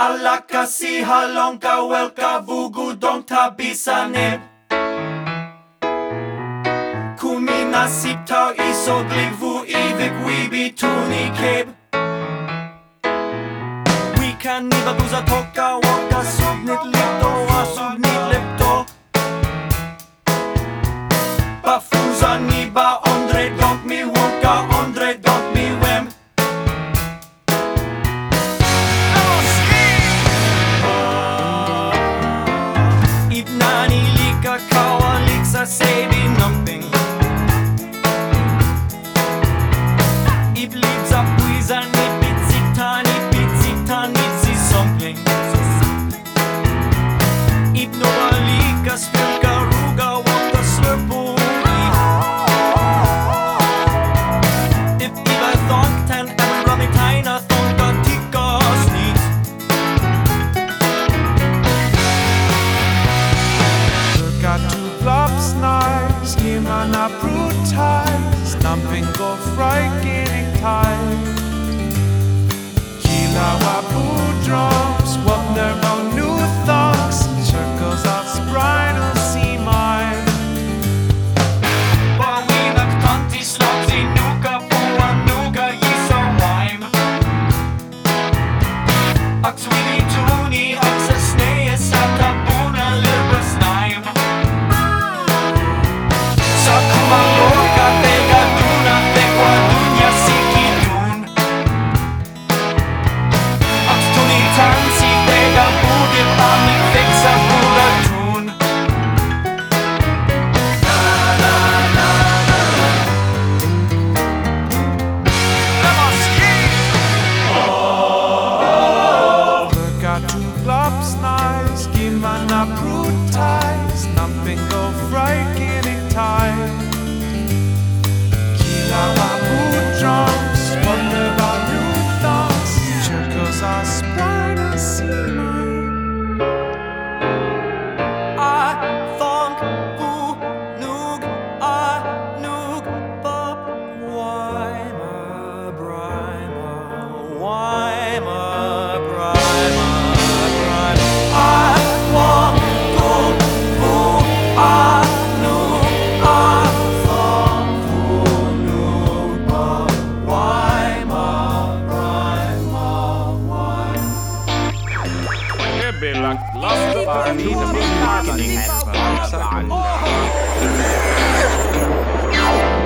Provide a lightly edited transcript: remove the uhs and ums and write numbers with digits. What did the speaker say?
Alaka si halonka welka vugu dongta bisanib Kumina sipta isoglig vu ivik wibi tuni kib We kan niba buza toka waka subnit lipto wa subnit lipto Bafuza niba ondre donk mi wonka ondre donk mi wem Ibnani lika kawa liksa sebi nothing Iblitza puiza nipitsita nitsi something Ibnova lika spilka ruga wata slurpo If iba thontan även rami taina thonka tika snit Got two flops nice, gimana brutals, nothing go frightening time. Kilawa poo drums, wonder about new thoughts, circles of bridal see mine. Bawina ktanti slogs i nuka poa nuka gissa rhyme Akswini tuni aksa sneje sata bona lirba snaim Sakuma loka vega duna vekwa dunya siki dun Akstuni tansi vega budi bami fixa bura tun Got two flops nice, gimana brutals, nothing go frightening time. Kilawa poo drums, wonder about new thoughts, circles are bridal see mine. I thonk bu nug I nug bop Wyma Bryma Wyma Bryma I wonk go bu I nug I thonk bu nug bop Wyma Bryma Billa lastar lite min marketing.